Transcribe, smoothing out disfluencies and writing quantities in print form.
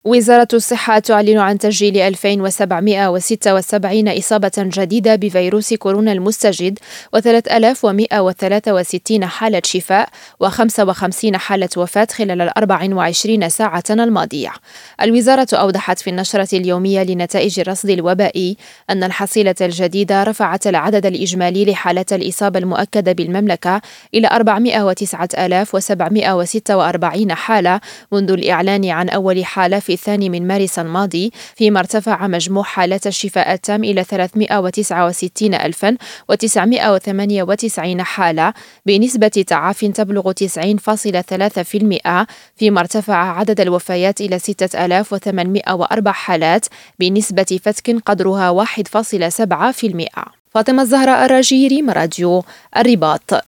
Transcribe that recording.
وزارة الصحة تعلن عن تسجيل 2776 إصابة جديدة بفيروس كورونا المستجد و3163 حالة شفاء و55 حالة وفاة خلال 24 ساعة الماضية. الوزارة أوضحت في النشرة اليومية لنتائج الرصد الوبائي أن الحصيلة الجديدة رفعت العدد الإجمالي لحالات الإصابة المؤكدة بالمملكة إلى 409746 حالة منذ الإعلان عن أول حالة في 2 مارس الماضي، فيما ارتفع مجموع حالات الشفاء التام إلى 369998 حالة بنسبة تعاف تبلغ 90.3%، فيما ارتفع عدد الوفيات إلى 6804 حالات بنسبة فتك قدرها 1.7%. فاطمة الزهراء الراجيري، راديو الرباط.